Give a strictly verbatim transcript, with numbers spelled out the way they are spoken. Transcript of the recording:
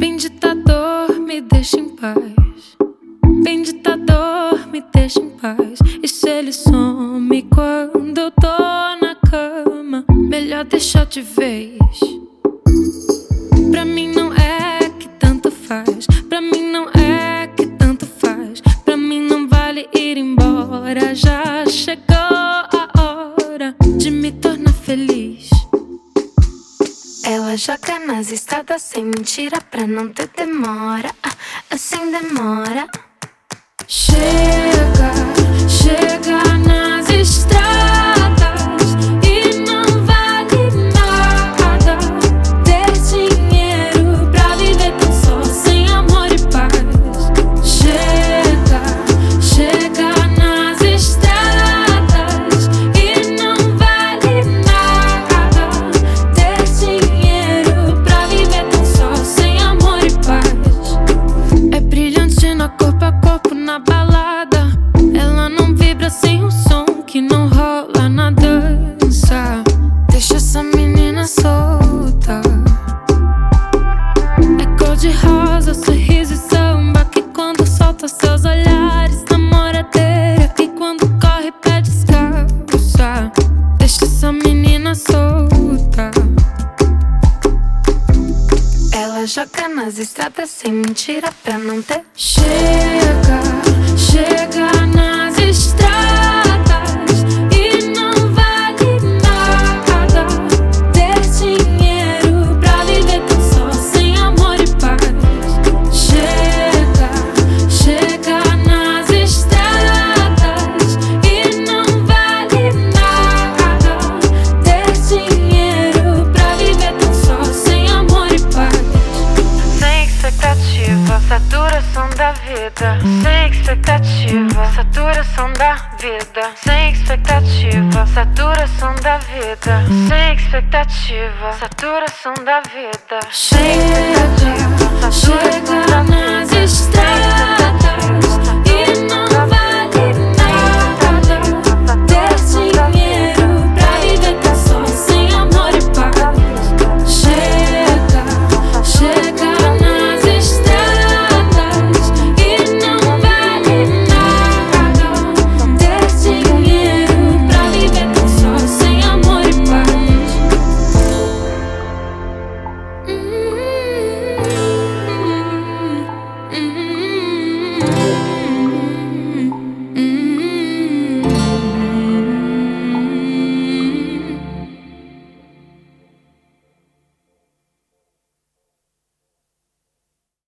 Bendita dor, me deixa em paz. Bendita dor, me deixa em paz. E se ele some quando eu tô na cama, melhor deixar de vez. Pra mim não é que tanto faz. Pra mim não é que tanto faz. Pra mim não vale ir embora. Já chegou a hora de me tornar feliz. Ela joga nas estradas sem mentira pra não ter demora. Assim demora. Chega, chega nas estradas e não vale nada ter dinheiro pra viver tão só, sem amor e paz. Chega, chega nas estradas e não vale nada ter dinheiro pra viver tão só, sem amor e paz. É brilhante na corpo a corpo na balada. Ela não vibra sem o som que não rola na dança. Deixa essa menina solta. É cor de rosa, sorriso e samba, que quando solta seus olhares namoradeira, e quando corre pé descalça. Deixa essa menina solta. Ela joga nas estradas sem mentira pra não ter. Chega, chega nas estradas e não vale nada ter dinheiro pra viver tão só, sem amor e paz. Chega, chega nas estradas e não vale nada ter dinheiro pra viver tão só, sem amor e paz. Sem expectativa, saturação da vida. Sem expectativa, saturação da vida. Sem expectativa, saturação da vida. Sem expectativa, saturação da vida. Chega, chega nas estradas.